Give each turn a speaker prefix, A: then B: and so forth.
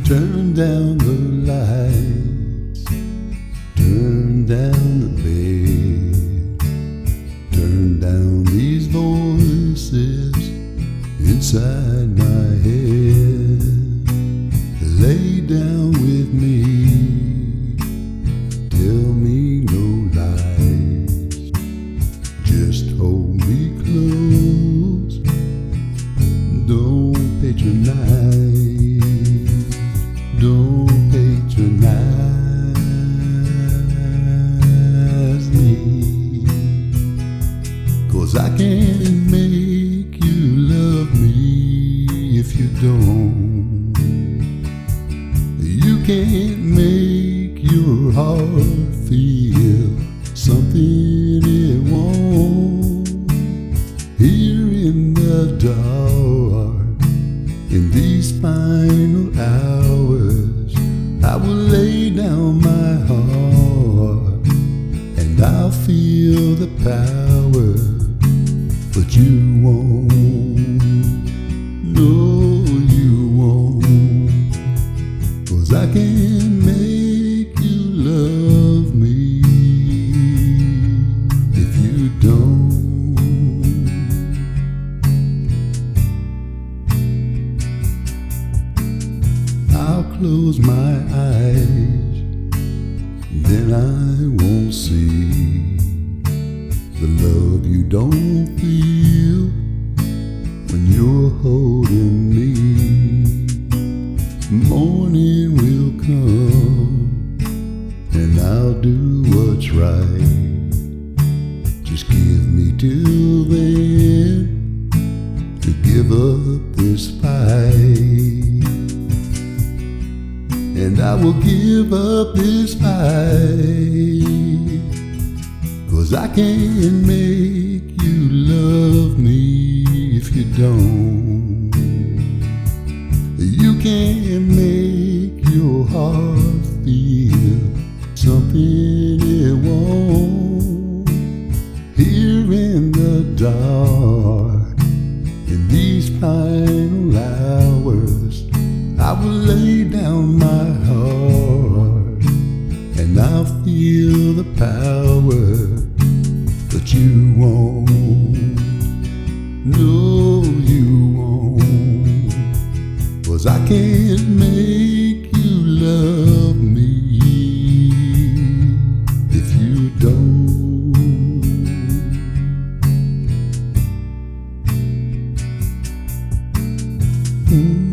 A: Turn down the lights, turn down the bed, turn down these voices inside my head. Lay down with me, tell me no lies, just hold me close, don't patronize. Don't patronize me, 'cause I can't make you love me if you don't. You can't make your heart feel something it won't. Here in the dark, in these final hours, I will lay down my heart and I'll feel the power, but you won't, no you won't, 'cause I can't make you love me if you don't. I'll close my eyes, then I won't see the love you don't feel when you're holding me. Morning will come and I'll do what's right. Just give me till then to give up this fight. And I will give up this fight, 'cause I can't make you love me if you don't. You can't make your heart feel something it won't. Here in the dark, in these final hours, I will lay down my heart and I'll feel the power, but you won't, no you won't, 'cause I can't make you love me if you don't.